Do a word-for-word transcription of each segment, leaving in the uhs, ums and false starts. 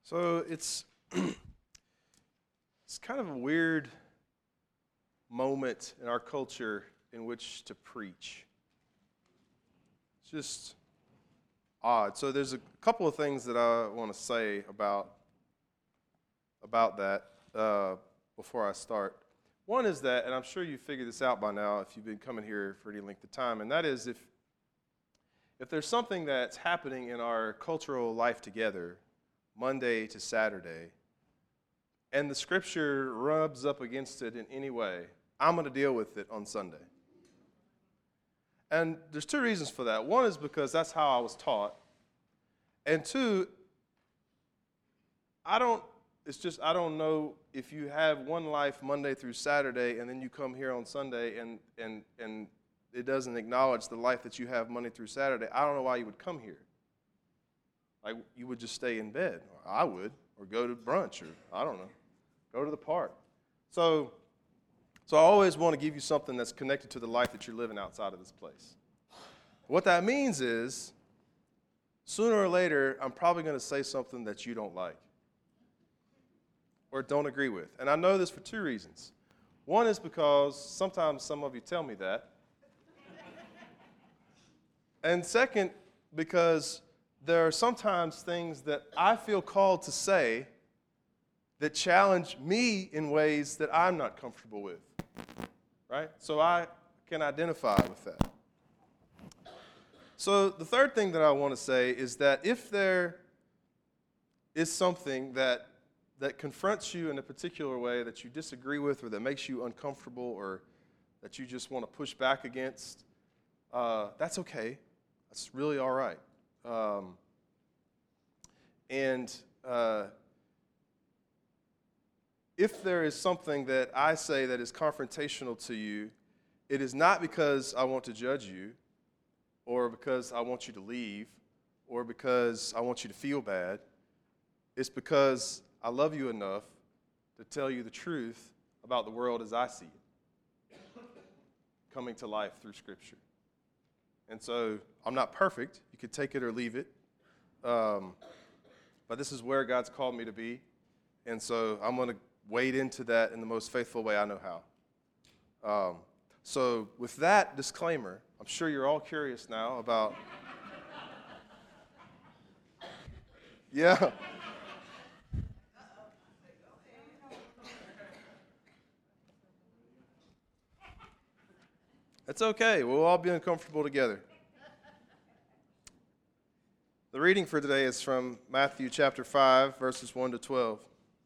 So it's it's kind of a weird moment in our culture in which to preach. It's just odd. So there's a couple of things that I want to say about about that uh, before I start. One is that, and I'm sure you figured this out by now if you've been coming here for any length of time, and that is if if there's something that's happening in our cultural life together, Monday to Saturday, and the scripture rubs up against it in any way, I'm going to deal with it on Sunday. And there's two reasons for that. One is because that's how I was taught. And two, I don't, it's just, I don't know if you have one life Monday through Saturday and then you come here on Sunday and, and, and it doesn't acknowledge the life that you have Monday through Saturday. I don't know why you would come here. Like, you would just stay in bed, or I would, or go to brunch, or I don't know, go to the park. So, so I always want to give you something that's connected to the life that you're living outside of this place. What that means is, sooner or later, I'm probably going to say something that you don't like or don't agree with. And I know this for two reasons. One is because sometimes some of you tell me that. And second, because there are sometimes things that I feel called to say that challenge me in ways that I'm not comfortable with, right? So I can identify with that. So the third thing that I want to say is that if there is something that that confronts you in a particular way that you disagree with or that makes you uncomfortable or that you just want to push back against, uh, that's okay. That's really all right. Um, and uh, if there is something that I say that is confrontational to you, it is not because I want to judge you or because I want you to leave or because I want you to feel bad. It's because I love you enough to tell you the truth about the world as I see it, coming to life through Scripture. And so I'm not perfect. You could take it or leave it. Um, but this is where God's called me to be. And so I'm going to wade into that in the most faithful way I know how. Um, so with that disclaimer, I'm sure you're all curious now about... Yeah. It's okay. We'll all be uncomfortable together. The reading for today is from Matthew chapter five, verses one to twelve.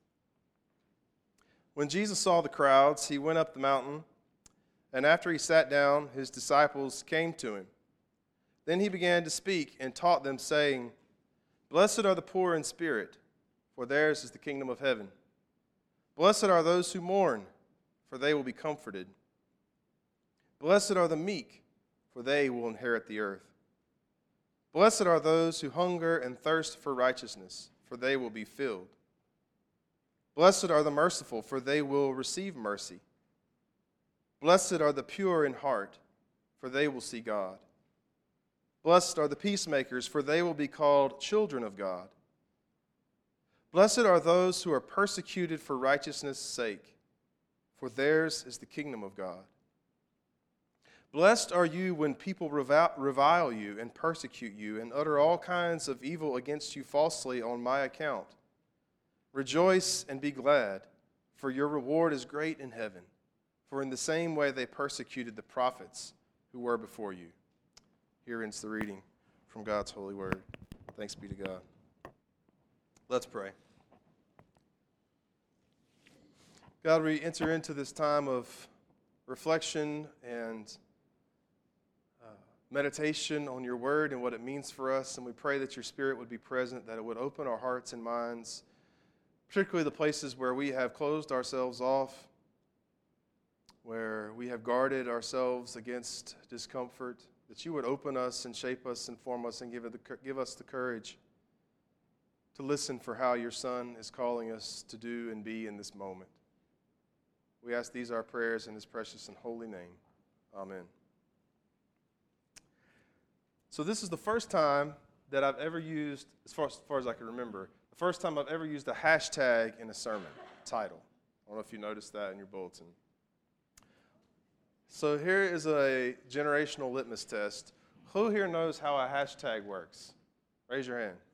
When Jesus saw the crowds, he went up the mountain, and after he sat down, his disciples came to him. Then he began to speak and taught them, saying, "Blessed are the poor in spirit, for theirs is the kingdom of heaven. Blessed are those who mourn, for they will be comforted. Blessed are the meek, for they will inherit the earth. Blessed are those who hunger and thirst for righteousness, for they will be filled. Blessed are the merciful, for they will receive mercy. Blessed are the pure in heart, for they will see God. Blessed are the peacemakers, for they will be called children of God. Blessed are those who are persecuted for righteousness' sake, for theirs is the kingdom of God. Blessed are you when people revile you and persecute you and utter all kinds of evil against you falsely on my account. Rejoice and be glad, for your reward is great in heaven. For in the same way they persecuted the prophets who were before you." Here ends the reading from God's holy word. Thanks be to God. Let's pray. God, we enter into this time of reflection and meditation on your word and what it means for us, and we pray that your Spirit would be present, that it would open our hearts and minds, particularly the places where we have closed ourselves off, where we have guarded ourselves against discomfort, that you would open us and shape us and form us and give, it the, give us the courage to listen for how your Son is calling us to do and be in this moment. We ask these our prayers in his precious and holy name. Amen. So this is the first time that I've ever used, as far as, as far as I can remember, the first time I've ever used a hashtag in a sermon title. I don't know if you noticed that in your bulletin. So here is a generational litmus test. Who here knows how a hashtag works? Raise your hand.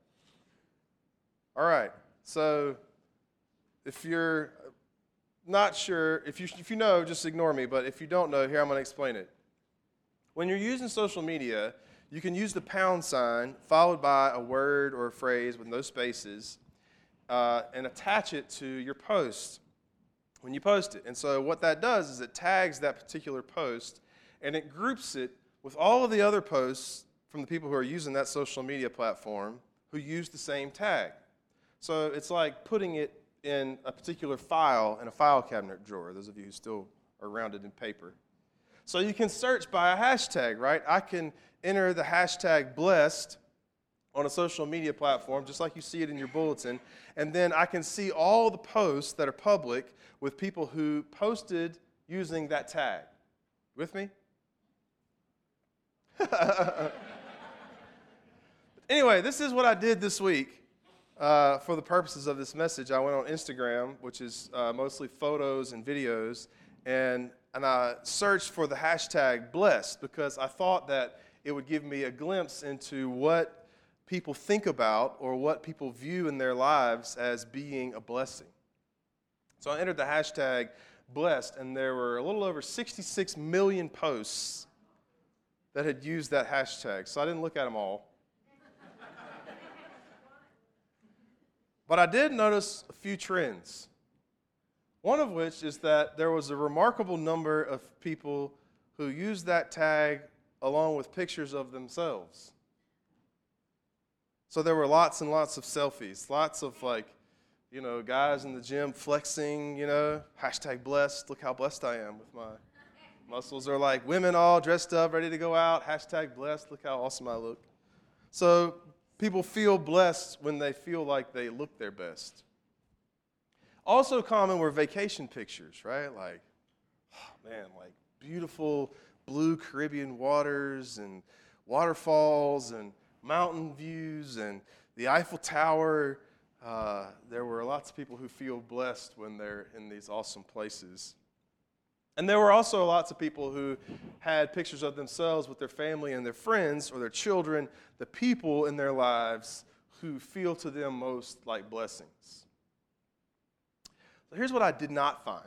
All right. So if you're not sure, if you, if you know, just ignore me. But if you don't know, here I'm going to explain it. When you're using social media, you can use the pound sign followed by a word or a phrase with no spaces uh, and attach it to your post when you post it. And so what that does is it tags that particular post and it groups it with all of the other posts from the people who are using that social media platform who use the same tag. So it's like putting it in a particular file in a file cabinet drawer, those of you who still are around it in paper. So you can search by a hashtag, right? I can enter the hashtag blessed on a social media platform, just like you see it in your bulletin, and then I can see all the posts that are public with people who posted using that tag. With me? Anyway, this is what I did this week. Uh, for the purposes of this message, I went on Instagram, which is uh, mostly photos and videos, and, and I searched for the hashtag blessed because I thought that it would give me a glimpse into what people think about or what people view in their lives as being a blessing. So I entered the hashtag blessed, and there were a little over sixty-six million posts that had used that hashtag. So I didn't look at them all. But I did notice a few trends. One of which is that there was a remarkable number of people who used that tag along with pictures of themselves. So there were lots and lots of selfies, lots of like, you know, guys in the gym flexing, you know, hashtag blessed, look how blessed I am with my muscles. Or like women all dressed up, ready to go out, hashtag blessed, look how awesome I look. So people feel blessed when they feel like they look their best. Also common were vacation pictures, right? Like, oh man, like beautiful blue Caribbean waters and waterfalls and mountain views and the Eiffel Tower. Uh, there were lots of people who feel blessed when they're in these awesome places. And there were also lots of people who had pictures of themselves with their family and their friends or their children, the people in their lives who feel to them most like blessings. So here's what I did not find.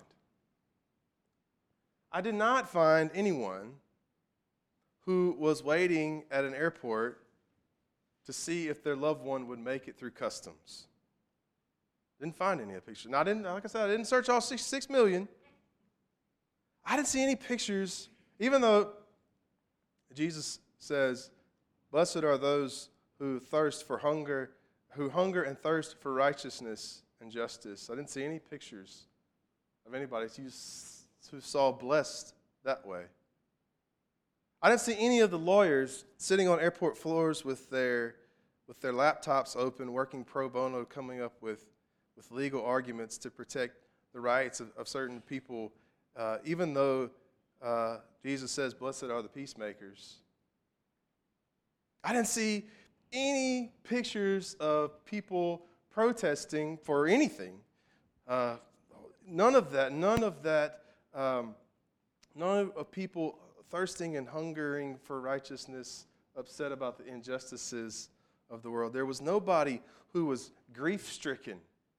I did not find anyone who was waiting at an airport to see if their loved one would make it through customs. Didn't find any of the pictures. Now, I didn't, like I said, I didn't search all sixty-six million. I didn't see any pictures, even though Jesus says, blessed are those who thirst for hunger, who hunger and thirst for righteousness and justice. I didn't see any pictures of anybody who saw blessed that way. I didn't see any of the lawyers sitting on airport floors with their with their laptops open, working pro bono, coming up with, with legal arguments to protect the rights of, of certain people. Uh, even though uh, Jesus says, blessed are the peacemakers. I didn't see any pictures of people protesting for anything. Uh, none of that, none of that, um, none of people thirsting and hungering for righteousness, upset about the injustices of the world. There was nobody who was grief-stricken.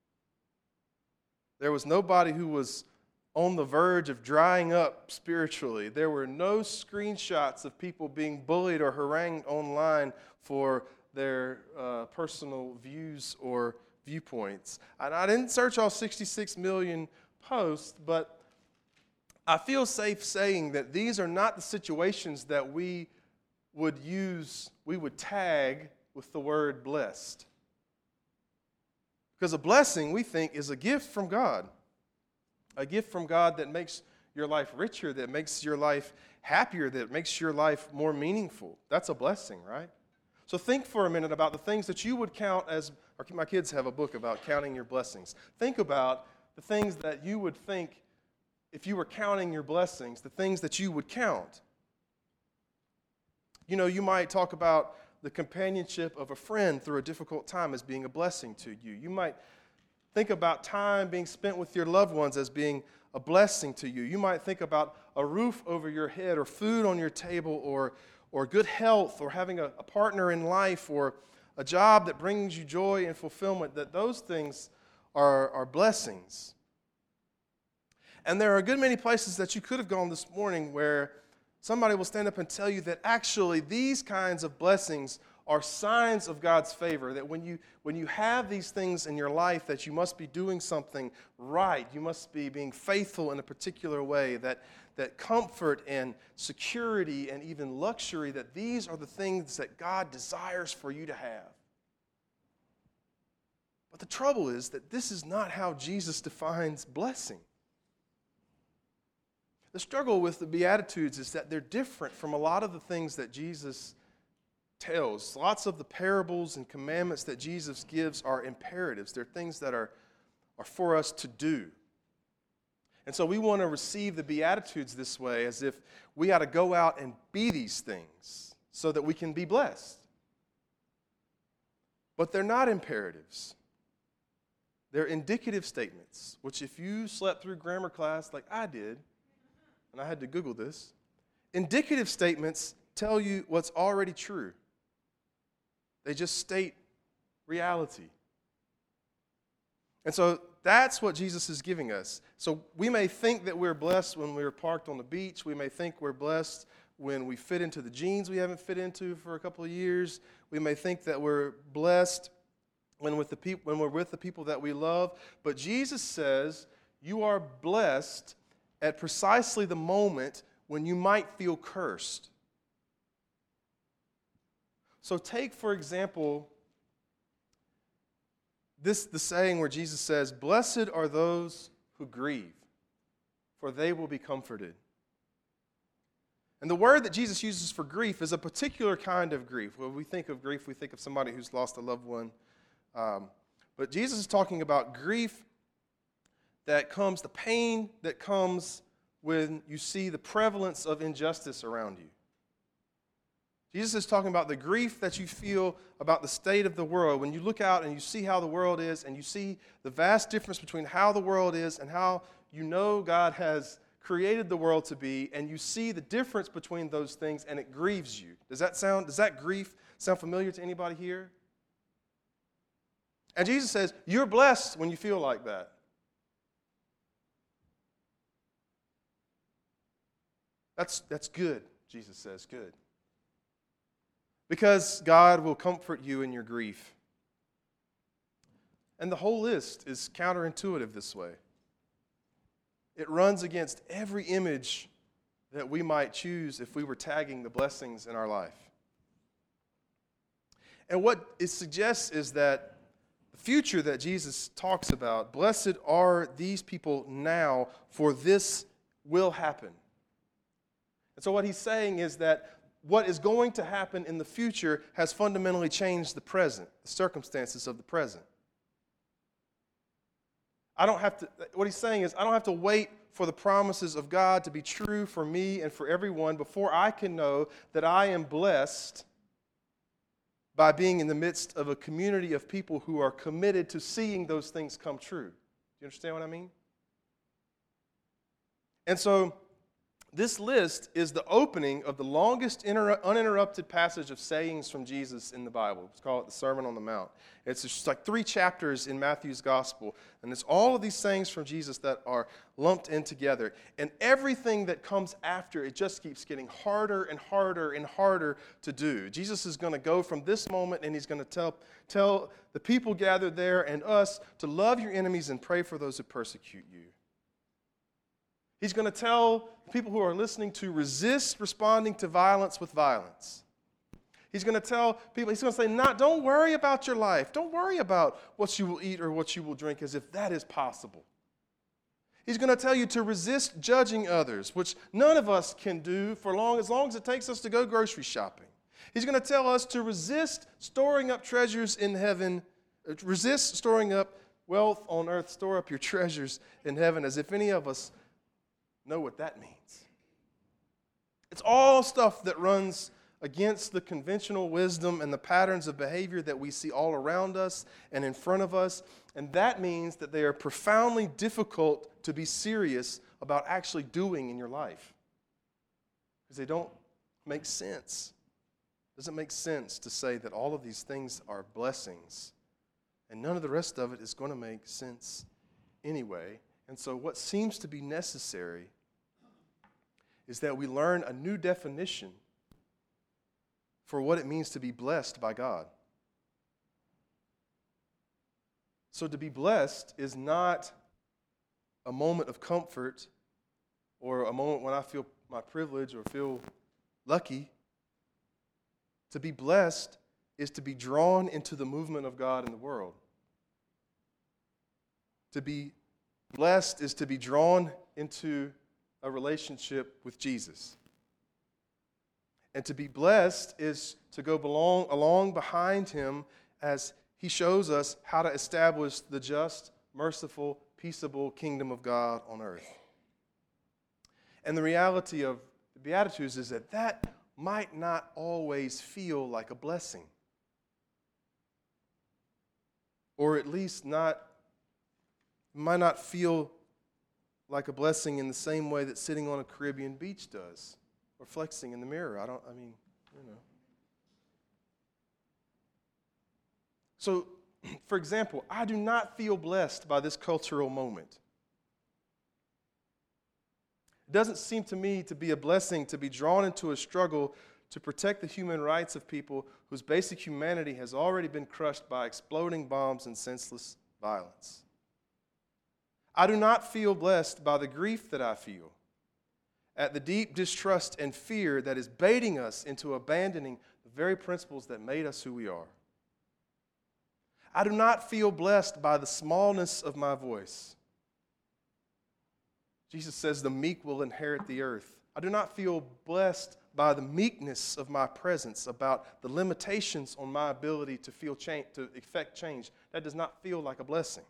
There was nobody who was on the verge of drying up spiritually. There were no screenshots of people being bullied or harangued online for their uh, personal views or viewpoints. And I didn't search all sixty-six million posts, but I feel safe saying that these are not the situations that we would use, we would tag with the word blessed. Because a blessing, we think, is a gift from God. A gift from God that makes your life richer, that makes your life happier, that makes your life more meaningful. That's a blessing, right? So think for a minute about the things that you would count as, or my kids have a book about counting your blessings. Think about the things that you would think, if you were counting your blessings, the things that you would count. You know, you might talk about the companionship of a friend through a difficult time as being a blessing to you. You might think about time being spent with your loved ones as being a blessing to you. You might think about a roof over your head or food on your table or, or good health or having a, a partner in life or a job that brings you joy and fulfillment, that those things are, are blessings. And there are a good many places that you could have gone this morning where somebody will stand up and tell you that actually these kinds of blessings are signs of God's favor, that when you when you have these things in your life, that you must be doing something right. You must be being faithful in a particular way, that, that comfort and security and even luxury, that these are the things that God desires for you to have. But the trouble is that this is not how Jesus defines blessing. The struggle with the Beatitudes is that they're different from a lot of the things that Jesus tells. Lots of the parables and commandments that Jesus gives are imperatives. They're things that are, are for us to do. And so we want to receive the Beatitudes this way, as if we got to go out and be these things so that we can be blessed. But they're not imperatives. They're indicative statements, which if you slept through grammar class like I did, and I had to Google this, indicative statements tell you what's already true. They just state reality. And so that's what Jesus is giving us. So we may think that we're blessed when we're parked on the beach. We may think we're blessed when we fit into the jeans we haven't fit into for a couple of years. We may think that we're blessed when, with the peop- when we're with the people that we love. But Jesus says you are blessed at precisely the moment when you might feel cursed. So take, for example, this the saying where Jesus says, "Blessed are those who grieve, for they will be comforted." And the word that Jesus uses for grief is a particular kind of grief. When we think of grief, we think of somebody who's lost a loved one. Um, but Jesus is talking about grief that comes, the pain that comes when you see the prevalence of injustice around you. Jesus is talking about the grief that you feel about the state of the world. When you look out and you see how the world is, and you see the vast difference between how the world is and how you know God has created the world to be, and you see the difference between those things, and it grieves you. Does that sound, does that grief sound familiar to anybody here? And Jesus says, you're blessed when you feel like that. That's, that's good, Jesus says, good. Because God will comfort you in your grief. And the whole list is counterintuitive this way. It runs against every image that we might choose if we were tagging the blessings in our life. And what it suggests is that the future that Jesus talks about, blessed are these people now, for this will happen. And so what he's saying is that what is going to happen in the future has fundamentally changed the present, the circumstances of the present. I don't have to, what he's saying is, I don't have to wait for the promises of God to be true for me and for everyone before I can know that I am blessed by being in the midst of a community of people who are committed to seeing those things come true. Do you understand what I mean? And so, this list is the opening of the longest inter- uninterrupted passage of sayings from Jesus in the Bible. It's called the Sermon on the Mount. It's just like three chapters in Matthew's Gospel. And it's all of these sayings from Jesus that are lumped in together. And everything that comes after, it just keeps getting harder and harder and harder to do. Jesus is going to go from this moment and he's going to tell, tell the people gathered there and us to love your enemies and pray for those who persecute you. He's going to tell people who are listening to resist responding to violence with violence. He's going to tell people, he's going to say, not, don't worry about your life. Don't worry about what you will eat or what you will drink, as if that is possible. He's going to tell you to resist judging others, which none of us can do for long, as long as it takes us to go grocery shopping. He's going to tell us to resist storing up treasures in heaven, resist storing up wealth on earth, store up your treasures in heaven, as if any of us know what that means. It's all stuff that runs against the conventional wisdom and the patterns of behavior that we see all around us and in front of us. And that means that they are profoundly difficult to be serious about actually doing in your life, because they don't make sense. It doesn't make sense to say that all of these things are blessings, and none of the rest of it is going to make sense anyway. And so what seems to be necessary is that we learn a new definition for what it means to be blessed by God. So to be blessed is not a moment of comfort or a moment when I feel my privilege or feel lucky. To be blessed is to be drawn into the movement of God in the world. To be blessed is to be drawn into a relationship with Jesus. And to be blessed is to go belong, along behind him as he shows us how to establish the just, merciful, peaceable kingdom of God on earth. And the reality of the Beatitudes is that that might not always feel like a blessing. Or at least not, might not feel like a blessing in the same way that sitting on a Caribbean beach does, or flexing in the mirror. I don't, I mean, you know. So, for example, I do not feel blessed by this cultural moment. It doesn't seem to me to be a blessing to be drawn into a struggle to protect the human rights of people whose basic humanity has already been crushed by exploding bombs and senseless violence. I do not feel blessed by the grief that I feel at the deep distrust and fear that is baiting us into abandoning the very principles that made us who we are. I do not feel blessed by the smallness of my voice. Jesus says the meek will inherit the earth. I do not feel blessed by the meekness of my presence, about the limitations on my ability to feel change, to effect change. That does not feel like a blessing.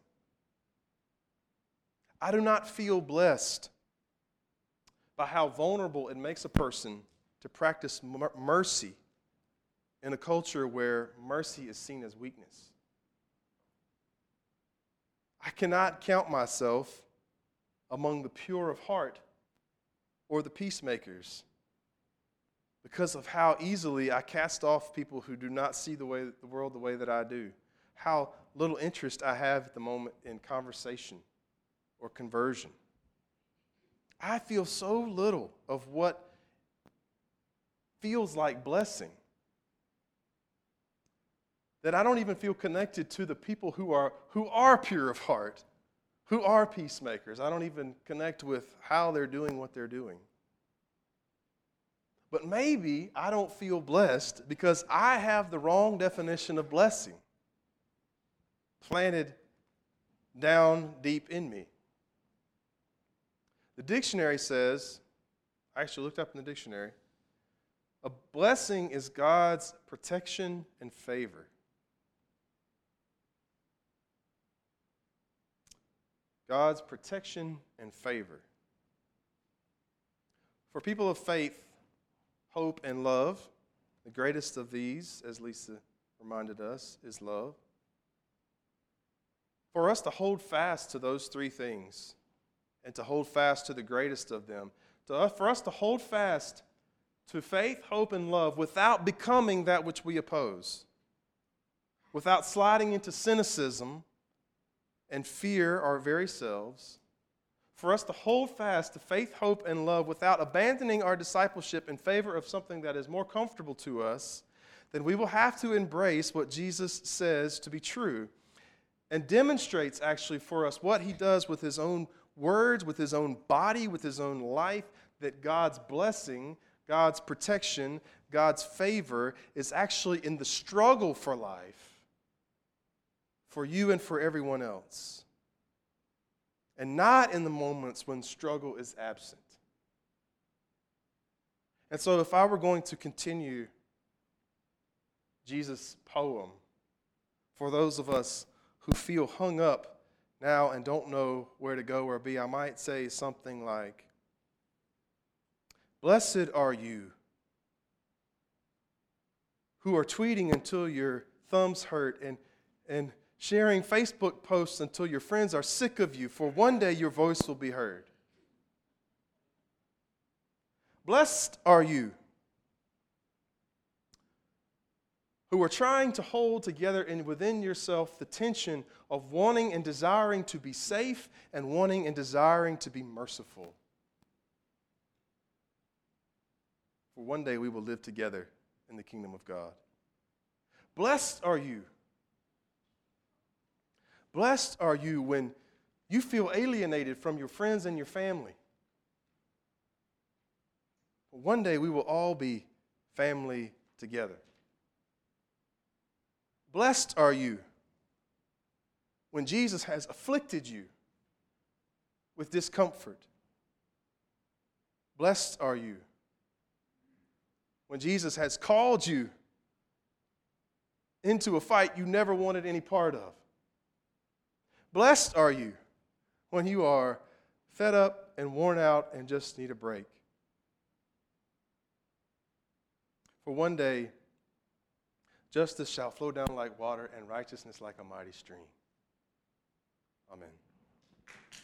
I do not feel blessed by how vulnerable it makes a person to practice mercy in a culture where mercy is seen as weakness. I cannot count myself among the pure of heart or the peacemakers because of how easily I cast off people who do not see the way the world the way that I do, how little interest I have at the moment in conversation or conversion. I feel so little of what feels like blessing that I don't even feel connected to the people who are who are pure of heart, who are peacemakers. I don't even connect with how they're doing what they're doing. But maybe I don't feel blessed because I have the wrong definition of blessing planted down deep in me. The dictionary says, I actually looked up in the dictionary, a blessing is God's protection and favor. God's protection and favor. For people of faith, hope, and love, the greatest of these, as Lisa reminded us, is love. For us to hold fast to those three things and to hold fast to the greatest of them, to, for us to hold fast to faith, hope, and love without becoming that which we oppose, without sliding into cynicism and fear our very selves, for us to hold fast to faith, hope, and love without abandoning our discipleship in favor of something that is more comfortable to us, then we will have to embrace what Jesus says to be true and demonstrates actually for us what he does with his own words, with his own body, with his own life, that God's blessing, God's protection, God's favor is actually in the struggle for life for you and for everyone else, and not in the moments when struggle is absent. And so if I were going to continue Jesus' poem for those of us who feel hung up now and don't know where to go or be, I might say something like, "Blessed are you who are tweeting until your thumbs hurt and, and sharing Facebook posts until your friends are sick of you, for one day your voice will be heard. Blessed are you who are trying to hold together and within yourself the tension of wanting and desiring to be safe and wanting and desiring to be merciful. For one day we will live together in the kingdom of God. Blessed are you. Blessed are you when you feel alienated from your friends and your family. One day we will all be family together. Blessed are you when Jesus has afflicted you with discomfort. Blessed are you when Jesus has called you into a fight you never wanted any part of. Blessed are you when you are fed up and worn out and just need a break. For one day, justice shall flow down like water and righteousness like a mighty stream. Amen.